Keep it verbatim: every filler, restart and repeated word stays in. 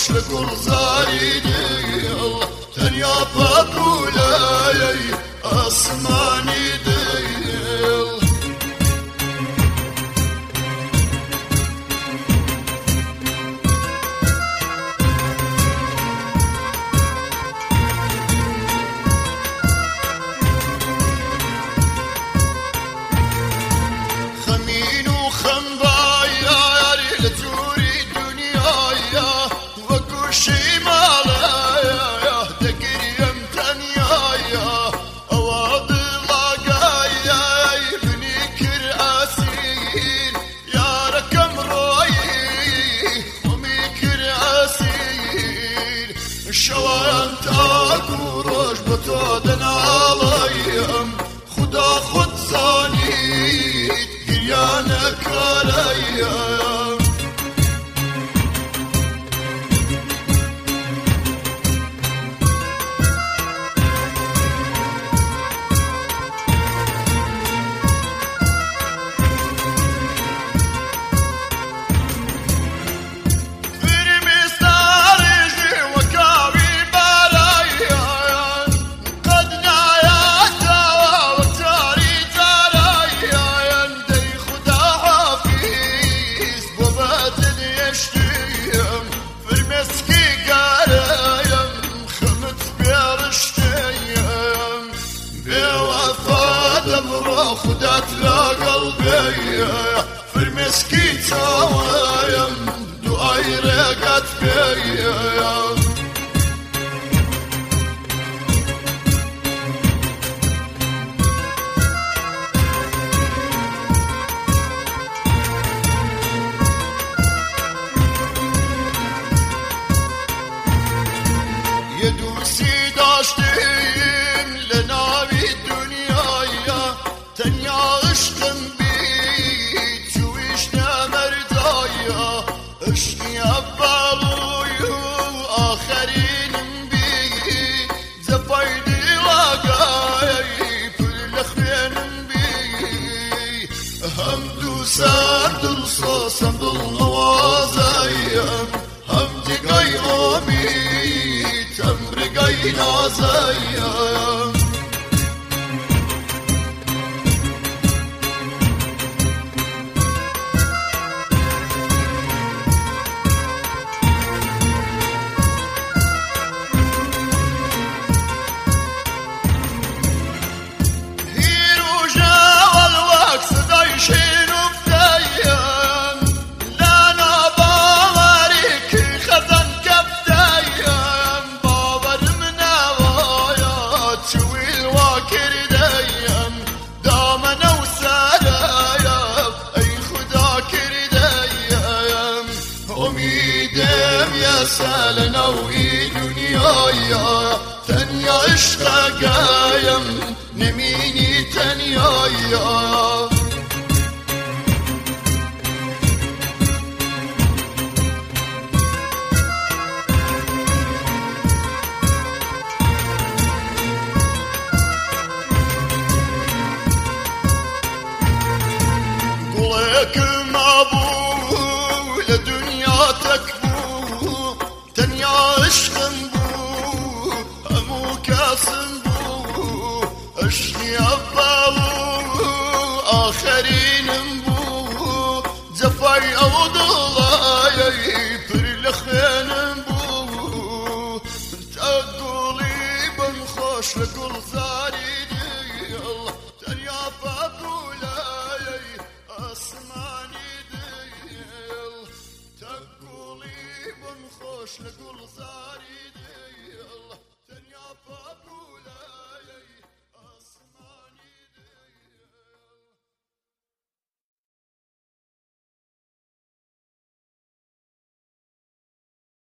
خوش لگل زاری دیل تنیا پاکولای آسمانی دیل شوان تاکو روش بتو دنالایم خدا خود زانید گریان کارایم خدات لا قلبي في المسكين سوايم دعاي رقت فيا يدوسي داشتين لناوي الدنيا تنیا عشقم بی تویشنا مردایا عشقی اولوی و آخرینم بی زفایدی لاغایی پل خینم بی هم دوسر دل سوسم دل نوازایم هم دیگای امید هم رگای نازایم امیدم یا سال نوی دنیایا تنیا عشق قایم نمینی تنیایا قولكم ابو لدنيا تكبو تنيا عشق بو همو كاسم بو عشقي أبالو آخرين بو زفاي أو ضلاي برلخين بو تقولي بنخوش لكل زاري ديال تنيا بابولاي أسماني ديال تقولي بنخوش لكل زاري ديال